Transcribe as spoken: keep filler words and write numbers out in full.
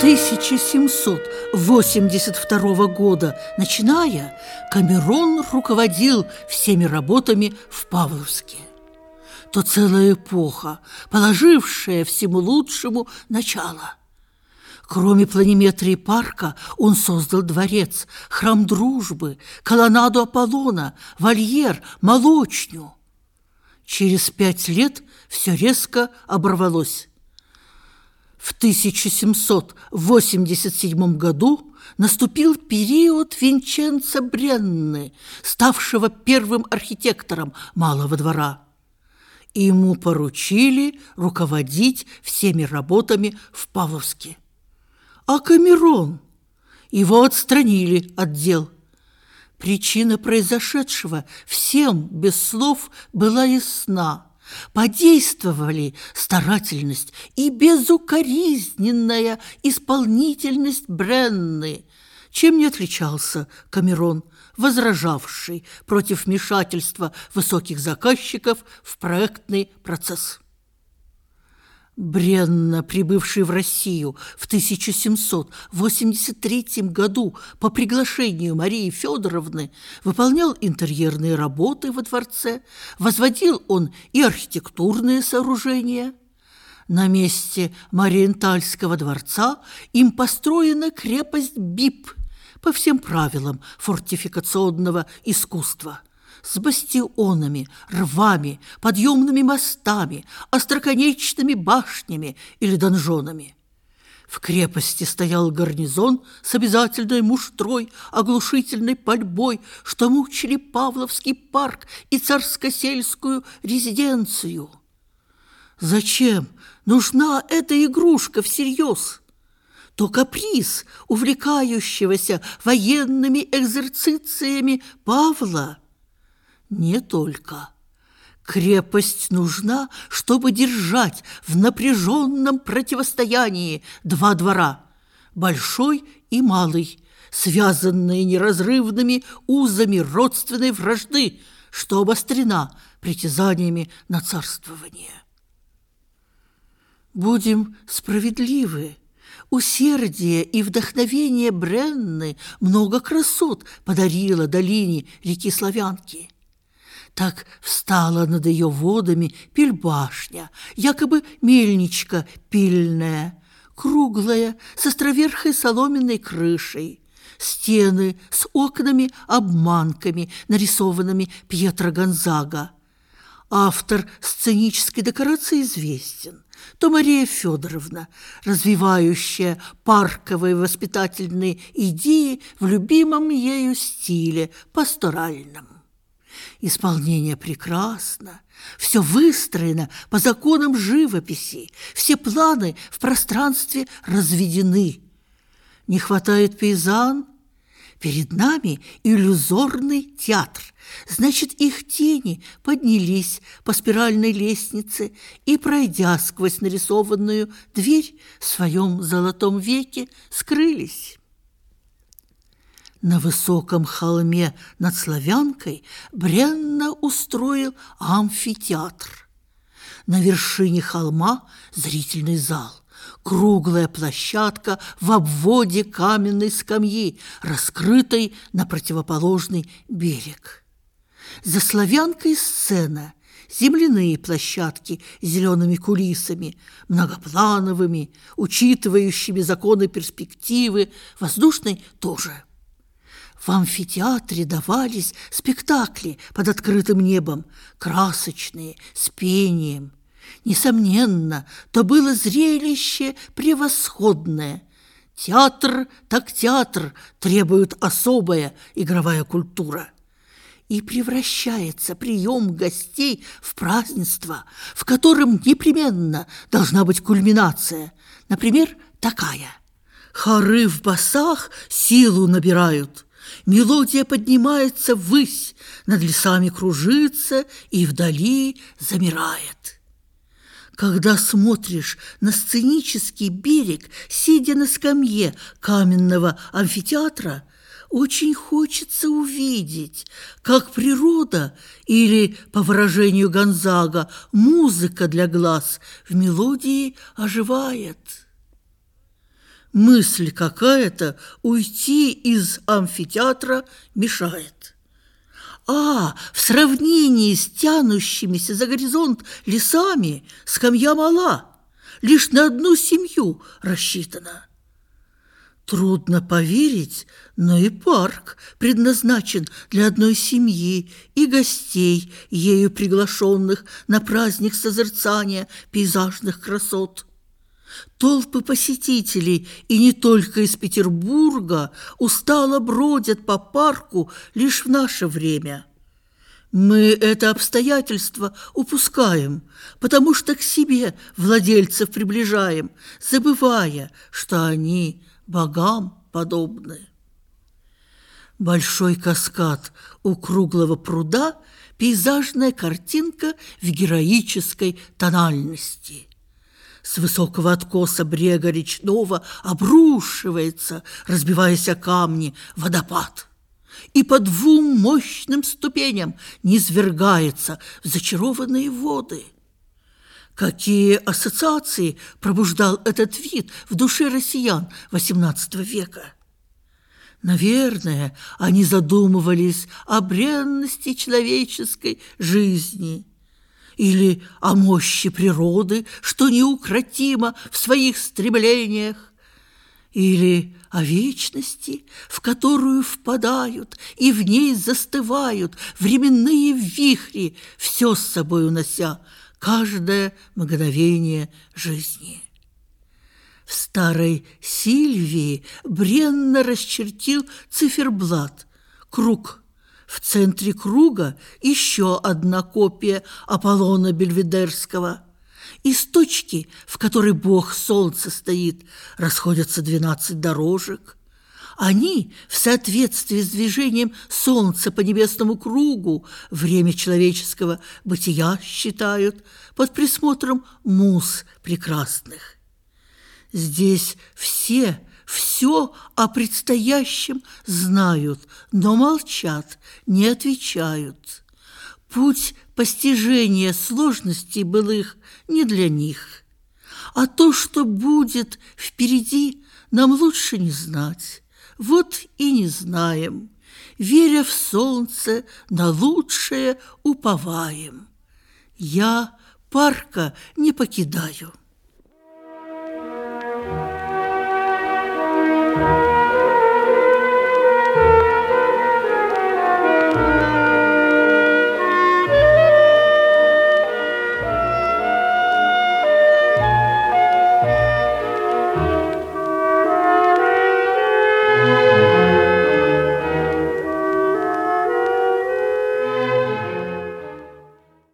тысяча семьсот восемьдесят второго года начиная, Камерон руководил всеми работами в Павловске. То целая эпоха, положившая всему лучшему начало. Кроме планиметрии парка, он создал дворец, храм дружбы, колоннаду Аполлона, вольер, молочню. Через пять лет все резко оборвалось. В тысяча семьсот восемьдесят седьмом году наступил период Винченцо Бренны, ставшего первым архитектором Малого двора. Ему поручили руководить всеми работами в Павловске. А Камерон? Его отстранили от дел. Причина произошедшего всем без слов была ясна. Подействовали старательность и безукоризненная исполнительность Бренны, чем не отличался Камерон, возражавший против вмешательства высоких заказчиков в проектный процесс. Бренна, прибывший в Россию в тысяча семьсот восемьдесят третьем году по приглашению Марии Федоровны, выполнял интерьерные работы во дворце, возводил он и архитектурные сооружения. На месте Мариентальского дворца им построена крепость Бип по всем правилам фортификационного искусства, с бастионами, рвами, подъемными мостами, остроконечными башнями или донжонами. В крепости стоял гарнизон с обязательной муштрой, оглушительной пальбой, что мучили Павловский парк и царско-сельскую резиденцию. Зачем нужна эта игрушка всерьез? То каприз увлекающегося военными экзерцициями Павла? Не только. Крепость нужна, чтобы держать в напряженном противостоянии два двора, большой и малый, связанные неразрывными узами родственной вражды, что обострена притязаниями на царствование. Будем справедливы. Усердие и вдохновение Бренны много красот подарило долине реки Славянки. Так встала над ее водами пильбашня, якобы мельничка пильная, круглая, с островерхой соломенной крышей, стены с окнами-обманками, нарисованными Пьетро Гонзага. Автор сценической декорации известен. То Мария Федоровна, развивающая парковые воспитательные идеи в любимом ею стиле, пасторальном. Исполнение прекрасно, все выстроено по законам живописи, все планы в пространстве разведены. Не хватает пейзан? Перед нами иллюзорный театр. Значит, их тени поднялись по спиральной лестнице и, пройдя сквозь нарисованную дверь в своем золотом веке, скрылись. На высоком холме над Славянкой Бренна устроил амфитеатр. На вершине холма зрительный зал, круглая площадка в обводе каменной скамьи, раскрытой на противоположный берег. За Славянкой сцена, земляные площадки с зелеными кулисами, многоплановыми, учитывающими законы перспективы, воздушной тоже. В амфитеатре давались спектакли под открытым небом, красочные, с пением. Несомненно, то было зрелище превосходное. Театр так театр требует особая игровая культура. И превращается прием гостей в празднество, в котором непременно должна быть кульминация. Например, такая. Хоры в басах силу набирают. Мелодия поднимается ввысь, над лесами кружится и вдали замирает. Когда смотришь на сценический берег, сидя на скамье каменного амфитеатра, очень хочется увидеть, как природа, или, по выражению Гонзага, музыка для глаз в мелодии оживает. мысль какая-то уйти из амфитеатра мешает. А в сравнении с тянущимися за горизонт лесами скамья мала, лишь на одну семью рассчитана. Трудно поверить, но и парк предназначен для одной семьи и гостей, ею приглашенных на праздник созерцания пейзажных красот. Толпы посетителей, и не только из Петербурга, устало бродят по парку лишь в наше время. Мы это обстоятельство упускаем, потому что к себе владельцев приближаем, забывая, что они богам подобны. Большой каскад у круглого пруда – пейзажная картинка в героической тональности. С высокого откоса брега речного обрушивается, разбиваясь о камни, водопад. И по двум мощным ступеням низвергается в зачарованные воды. Какие ассоциации пробуждал этот вид в душе россиян восемнадцатого века? Наверное, они задумывались о бренности человеческой жизни или о мощи природы, что неукротимо в своих стремлениях, или о вечности, в которую впадают и в ней застывают временные вихри, все с собой унося каждое мгновение жизни. В старой Сильвии бренно расчертил циферблат, круг. В центре круга еще одна копия Аполлона Бельведерского. Из точки, в которой бог солнца стоит, расходятся двенадцать дорожек. Они, в соответствии с движением солнца по небесному кругу, время человеческого бытия считают под присмотром муз прекрасных. Здесь все все о предстоящем знают, но молчат, не отвечают. Путь постижения сложностей былых не для них. А то, что будет впереди, нам лучше не знать. Вот и не знаем, веря в солнце, на лучшее уповаем. Я парка не покидаю.